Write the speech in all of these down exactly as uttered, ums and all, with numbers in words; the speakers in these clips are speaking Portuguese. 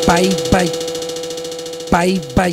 Pai, pai, pai, pai,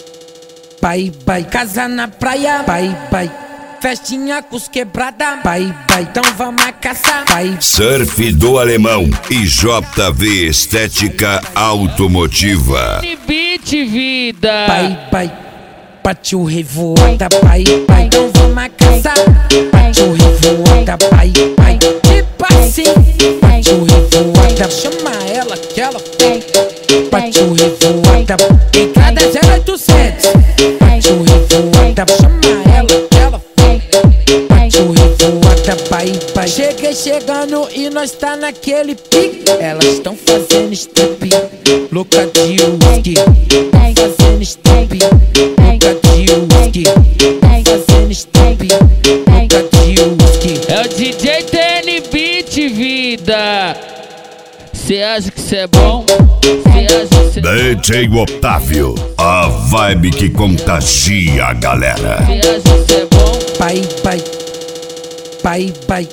pai, pai, casa na praia, pai, pai, festinha com os quebrada, pai, pai, então vamos caçar, pai. Surf do Alemão e J V Estética Automotiva. Beat vida. Pai, pai, partiu revoada, pai, pai, então vamos caçar. Partiu revoada, pai, pai, tipo assim. Partiu revoada, chama ela que ela tem. Partiu revoada, entrada zero oitocentos. Partiu revoada, chama ela que ela tem. Partiu revoada, pai, pai. Cheguei chegando e nós tá naquele pique. Elas estão fazendo strip, louca de whisky. Fazendo strip, louca de whisky. Fazendo strip, louca de whisky. É o D J T N Beat vida. Cê acha que cê é bom? Cê acha que cê é D J Otávio, a vibe que contagia a galera. Cê acha que cê é bom? Pai, pai, pai, pai,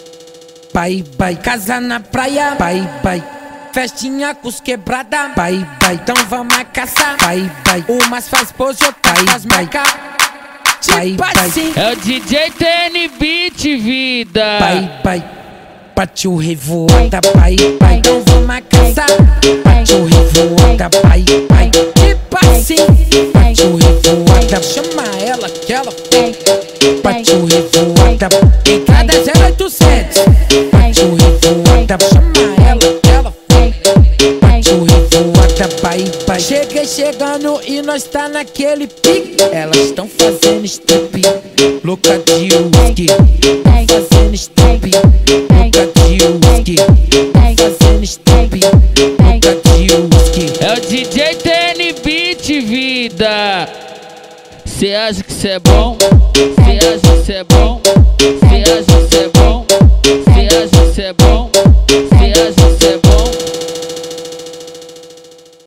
pai, pai, casa na praia, pai, pai, festinha com os quebrada, pai, pai, então vamos caçar, pai, pai, umas faz pose, outras faz marca, pai, pai, É o D J T N Beat vida. pai, pai, partiu revoada, pai, pai, então vamos caçar, partiu revoada, pai, pai, tipo assim, partiu revoada, chama ela que ela tem. Partiu revoada, entrada zero oitocentos. Partiu revoada, chama ela que ela tem. Partiu revoada, pai, pai. Cheguei chegando e nós tá naquele pique. Elas estão fazendo strip, louca de whisky. Fazendo strip, louca de whisky. Fazendo strip, louca de whisky. É o D J T N Beat vida. Cê acha que cê é bom? Cê acha que cê é bom? Cê acha que cê é bom? Cê acha que cê é bom? Cê acha que cê é